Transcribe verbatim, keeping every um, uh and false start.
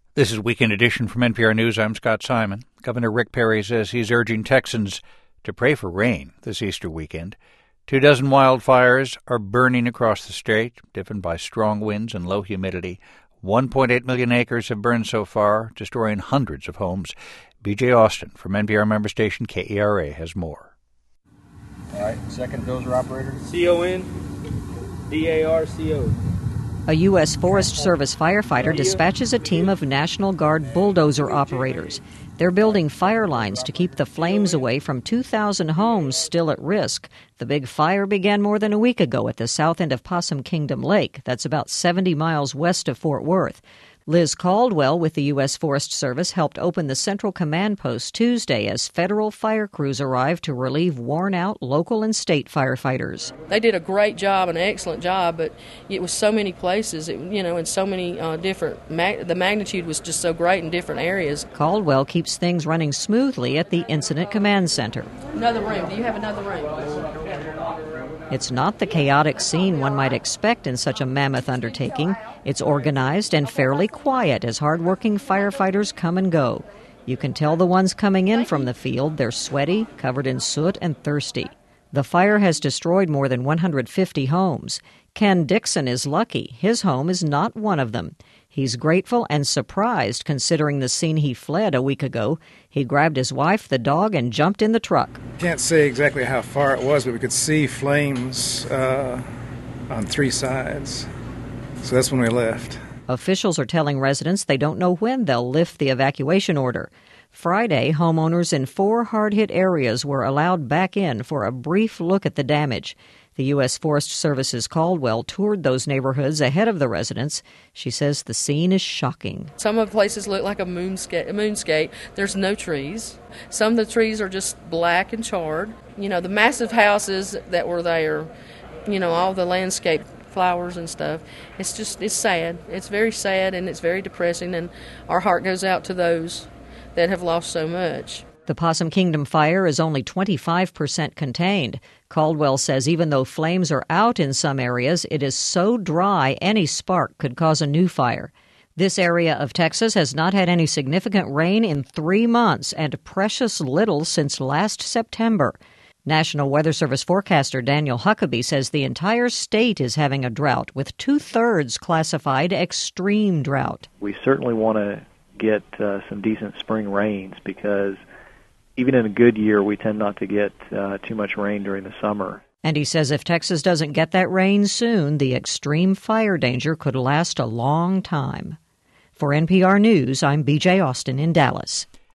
This is Weekend Edition from N P R News. I'm Scott Simon. Governor Rick Perry says he's urging Texans to pray for rain this Easter weekend. Two dozen wildfires are burning across the state, driven by strong winds and low humidity. one point eight million acres have burned so far, destroying hundreds of homes. B J Austin from N P R member station K E R A has more. All right, second dozer operator. C O N D A R C O. A U S Forest Service firefighter dispatches a team of National Guard bulldozer operators. They're building fire lines to keep the flames away from two thousand homes still at risk. The big fire began more than a week ago at the south end of Possum Kingdom Lake. That's about seventy miles west of Fort Worth. Liz Caldwell with the U S Forest Service helped open the Central Command Post Tuesday as federal fire crews arrived to relieve worn-out local and state firefighters. They did a great job, an excellent job, but it was so many places, it, you know, in so many uh, different, mag- the magnitude was just so great in different areas. Caldwell keeps things running smoothly at the Incident Command Center. Another room. Do you have another room? It's not the chaotic scene one might expect in such a mammoth undertaking. It's organized and fairly quiet as hardworking firefighters come and go. You can tell the ones coming in from the field. They're sweaty, covered in soot, and thirsty. The fire has destroyed more than one hundred fifty homes. Ken Dixon is lucky. His home is not one of them. He's grateful and surprised considering the scene he fled a week ago. He grabbed his wife, the dog, and jumped in the truck. Can't say exactly how far it was, but we could see flames uh, on three sides. So that's when we left. Officials are telling residents they don't know when they'll lift the evacuation order. Friday, homeowners in four hard-hit areas were allowed back in for a brief look at the damage. The U S Forest Service's Caldwell toured those neighborhoods ahead of the residents. She says the scene is shocking. Some of the places look like a moonscape. A moonscape. There's no trees. Some of the trees are just black and charred. You know, the massive houses that were there, you know, all the landscape flowers and stuff. It's just, it's sad. It's very sad and it's very depressing, and our heart goes out to those that have lost so much. The Possum Kingdom fire is only twenty-five percent contained. Caldwell says even though flames are out in some areas, it is so dry any spark could cause a new fire. This area of Texas has not had any significant rain in three months and precious little since last September. National Weather Service forecaster Daniel Huckabee says the entire state is having a drought, with two-thirds classified extreme drought. We certainly want to get uh, some decent spring rains because even in a good year, we tend not to get uh, too much rain during the summer. And he says if Texas doesn't get that rain soon, the extreme fire danger could last a long time. For N P R News, I'm B J Austin in Dallas.